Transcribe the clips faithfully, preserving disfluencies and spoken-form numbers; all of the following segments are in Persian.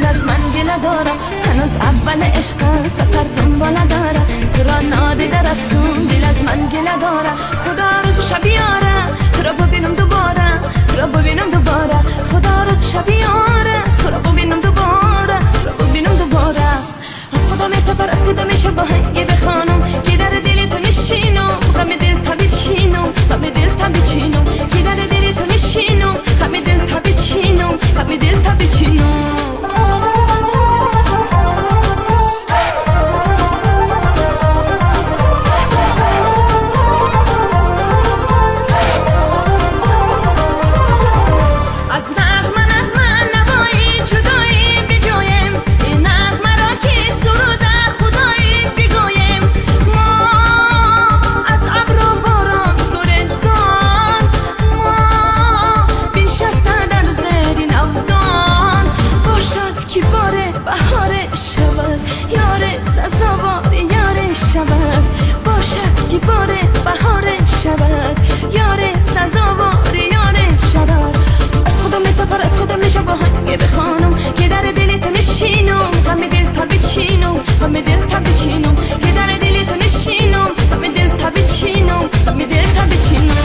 از من گله داره، هنوز اول عشق سفر دنبال داره، تو را نادیده رفتم دل از من گله داره. خدا روز شب بیاره تو را ببینم دوباره، تو را ببینم دوباره. خدا روز شب بیاره تو را ببینم دوباره، تو را ببینم دوباره. از خدا می سفر از خدا میشه با هنگی بخوانم که در دل تو نشینم، غم دل تا بچینم، غم دل تا بچینم که در دل تو نشینم، غم دل تا بچینم، غم دل تا بچینم. باره بهار شود یار سزاوار یار شود. از خودم می سفر از خودم میشه با هنگه بخوانم که در دل تو نشینم، غم دل تا بچینم، غم دل تا بچینم که در دل تو نشینم، غم دل تا بچینم، غم دل تا بچینم.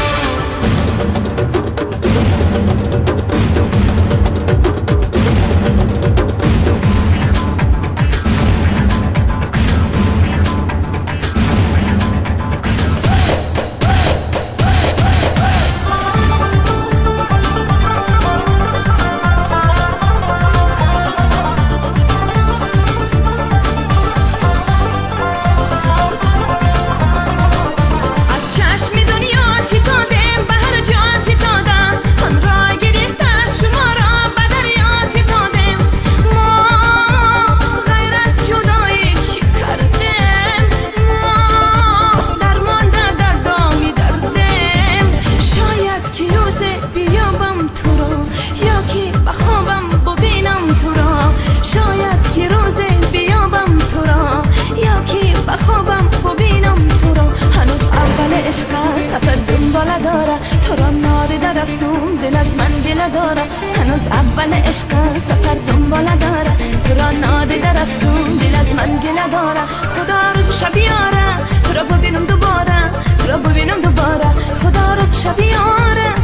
سفر دنبال داره، تو را نادیده رفتم دل از من گله داره، هنوز اول عشق سفر دنبال داره، تو را نادیده رفتم دل از من گله داره. خدا روز شب بیاره تو را ببینم دوباره، تو را ببینم دوباره. خدا روز شب بیاره